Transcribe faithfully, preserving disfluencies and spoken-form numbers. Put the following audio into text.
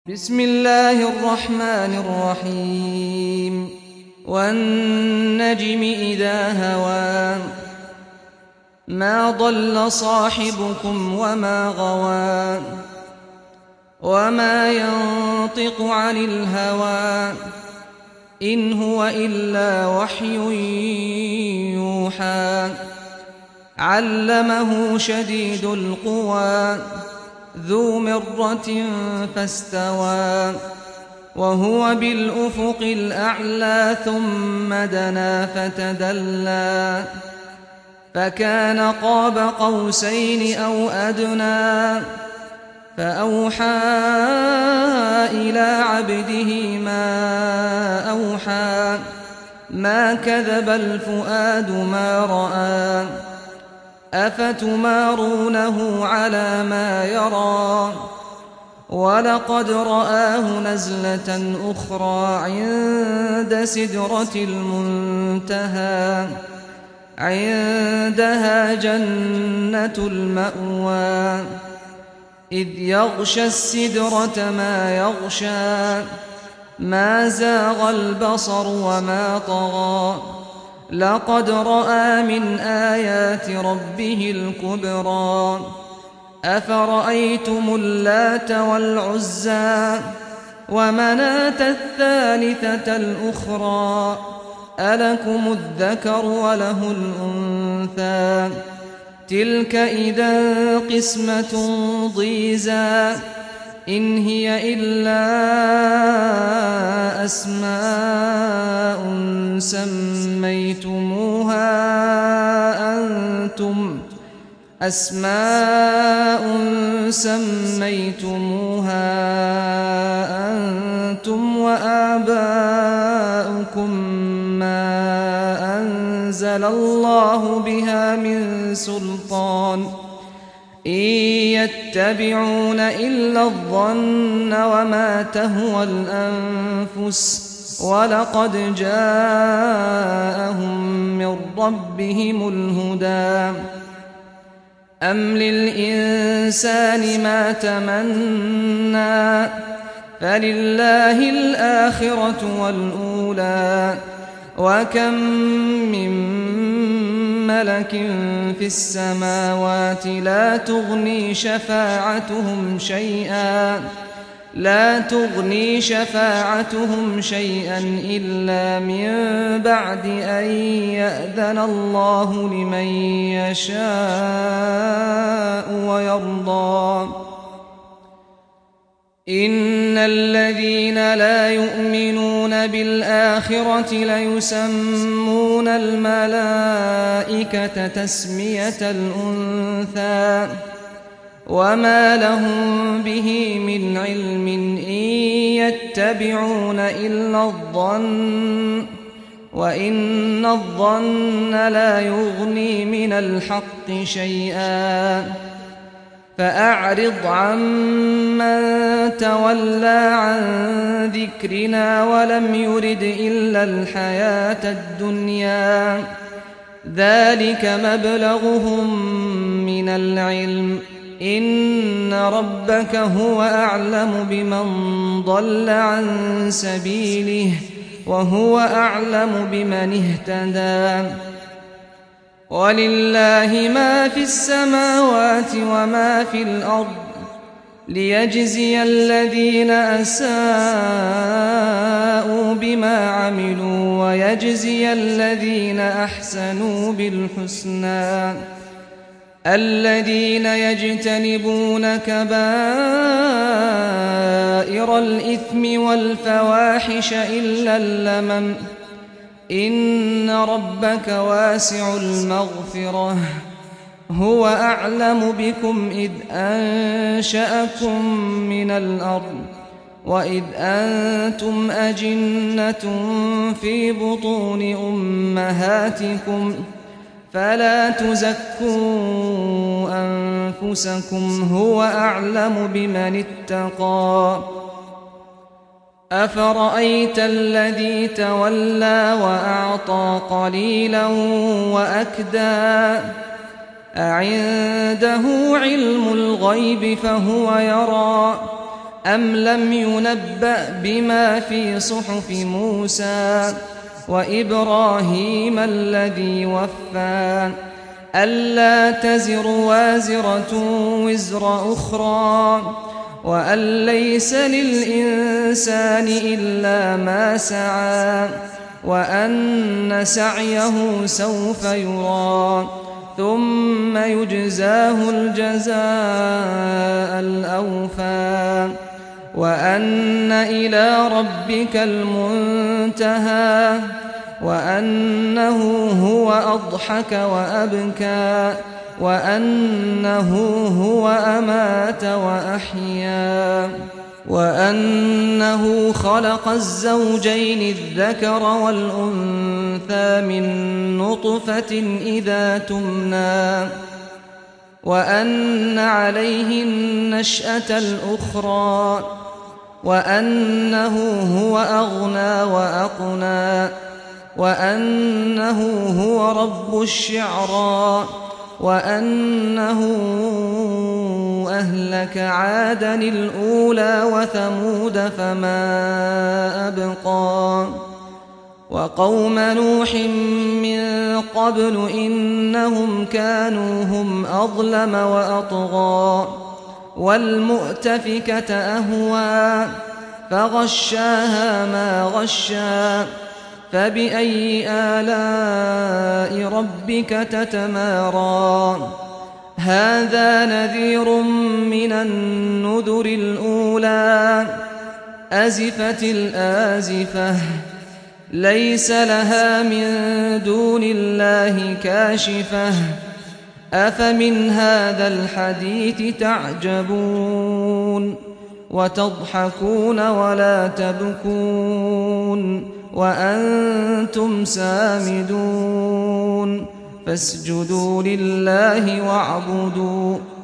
بسم الله الرحمن الرحيم والنجم إذا هوى ما ضل صاحبكم وما غوى وما ينطق عن الهوى إن هو إلا وحي يوحى علمه شديد القوى ذو مرة فاستوى وهو بالأفق الأعلى ثم دنا فتدلى فكان قاب قوسين أو أدنى فأوحى إلى عبده ما أوحى ما كذب الفؤاد ما رأى أفتمارونه على ما يرى ولقد رآه نزلة أخرى عند سدرة المنتهى عندها جنة المأوى إذ يغشى السدرة ما يغشى ما زاغ البصر وما طغى لقد رأى من آيات ربه الكبرى أفرأيتم اللات والعزى ومناة الثالثة الأخرى ألكم الذكر وله الأنثى تلك إذا قسمة ضيزى إن هي إلا أسماء سميتموها أنتم أسماء سميتموها أنتم وآباؤكم ما أنزل الله بها من سلطان إن يتبعون إلا الظن وما تهوى الأنفس ولقد جاءهم من ربهم الهدى أم للإنسان ما تمنى فلله الآخرة والأولى وكم من ملك في السماوات لا تغني شفاعتهم شيئا لا تغني شفاعتهم شيئا إلا من بعد أن يأذن الله لمن يشاء ويرضى إن الذين لا يؤمنون بالآخرة ليسمون الملائكة تسمية الأنثى وما لهم به من علم إن يتبعون إلا الظن وإن الظن لا يغني من الحق شيئا فأعرض عمن تولى عن ذكرنا ولم يرد إلا الحياة الدنيا ذلك مبلغهم من العلم إن ربك هو أعلم بمن ضل عن سبيله وهو أعلم بمن اهتدى ولله ما في السماوات وما في الأرض ليجزي الذين أساءوا بما عملوا ويجزي الذين أحسنوا بالحسنى الذين يجتنبون كبائر الإثم والفواحش إلا اللمم إن ربك واسع المغفرة هو أعلم بكم إذ أنشأكم من الأرض وإذ أنتم أجنة في بطون أمهاتكم فلا تزكوا أنفسكم هو أعلم بمن اتقى أفرأيت الذي تولى وأعطى قليلا وأكدى أعنده علم الغيب فهو يرى أم لم ينبأ بما في صحف موسى وإبراهيم الذي وفى ألا تزر وازرة وزر أخرى وأن ليس للإنسان إلا ما سعى وأن سعيه سوف يرى ثم يجزاه الجزاء الأوفى وأن إلى ربك المنتهى وأنه هو أضحك وأبكى وأنه هو أمات وأحيا وأنه خلق الزوجين الذكر والأنثى من نطفة إذا تمنى وأن عليه النشأة الأخرى وأنه هو أغنى وأقنى وأنه هو رب الشعرى وأنه أهلك عادا الأولى وثمود فما أبقى وقوم نوح من قبل إنهم كانوا هم أظلم وأطغى والمؤتفكة أهوى فغشاها ما غشى فبأي آلاء ربك تتمارى هذا نذير من النذر الأولى أزفت الآزفة ليس لها من دون الله كاشفة أفمن هذا الحديث تعجبون وتضحكون ولا تبكون وأنتم سامدون فاسجدوا لله واعبدوا